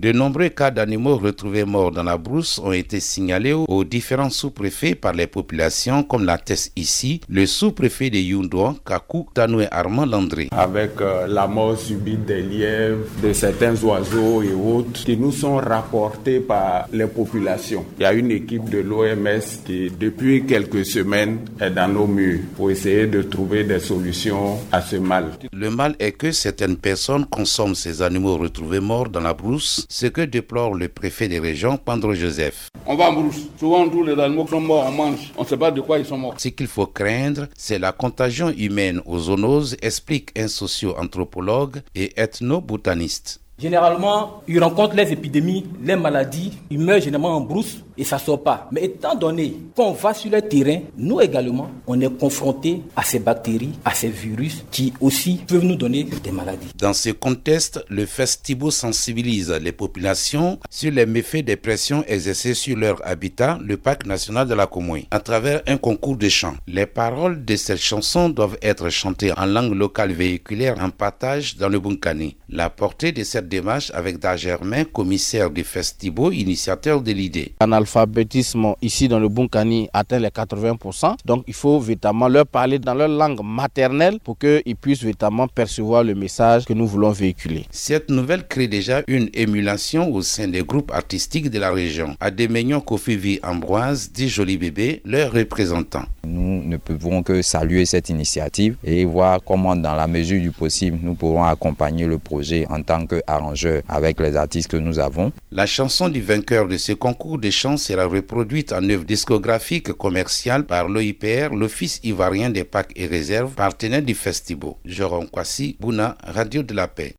De nombreux cas d'animaux retrouvés morts dans la brousse ont été signalés aux différents sous-préfets par les populations, comme l'atteste ici le sous-préfet de Youndouan, Kakou Tanoué Armand Landry. Avec la mort subite des lièvres, de certains oiseaux et autres qui nous sont rapportés par les populations. Il y a une équipe de l'OMS qui, depuis quelques semaines, est dans nos murs pour essayer de trouver des solutions à ce mal. Le mal est que certaines personnes consomment ces animaux retrouvés morts dans la brousse, ce que déplore le préfet des régions, Pandro Joseph. On va en brousse. Souvent, tous les animaux qui sont morts, on mange. On ne sait pas de quoi ils sont morts. Ce qu'il faut craindre, c'est la contagion humaine aux zoonoses, explique un socio-anthropologue et ethno-botaniste. Généralement, ils rencontrent les épidémies, les maladies, ils meurent généralement en brousse et ça ne sort pas. Mais étant donné qu'on va sur le terrain, nous également, on est confrontés à ces bactéries, à ces virus qui aussi peuvent nous donner des maladies. Dans ce contexte, le Festibo sensibilise les populations sur les méfaits des pressions exercées sur leur habitat, le parc national de la Comoé, à travers un concours de chant. Les paroles de cette chanson doivent être chantées en langue locale véhiculaire en partage dans le Bunkani. La portée de cette démarche avec Dagermain, commissaire du Festibo, initiateur de l'idée. L'analphabétisme ici dans le Bunkani atteint les 80%, donc il faut véritablement leur parler dans leur langue maternelle pour qu'ils puissent véritablement percevoir le message que nous voulons véhiculer. Cette nouvelle crée déjà une émulation au sein des groupes artistiques de la région. Adémignon Kofivi Ambroise dit Joli Bébé, leur représentant. Nous ne pouvons que saluer cette initiative et voir comment dans la mesure du possible nous pourrons accompagner le projet en tant qu'arrangeur avec les artistes que nous avons. La chanson du vainqueur de ce concours de chant sera reproduite en œuvre discographique commerciale par l'OIPR, l'Office ivoirien des parcs et réserves, partenaire du Festibo. Jérôme Kwasi, Bouna, Radio de la Paix.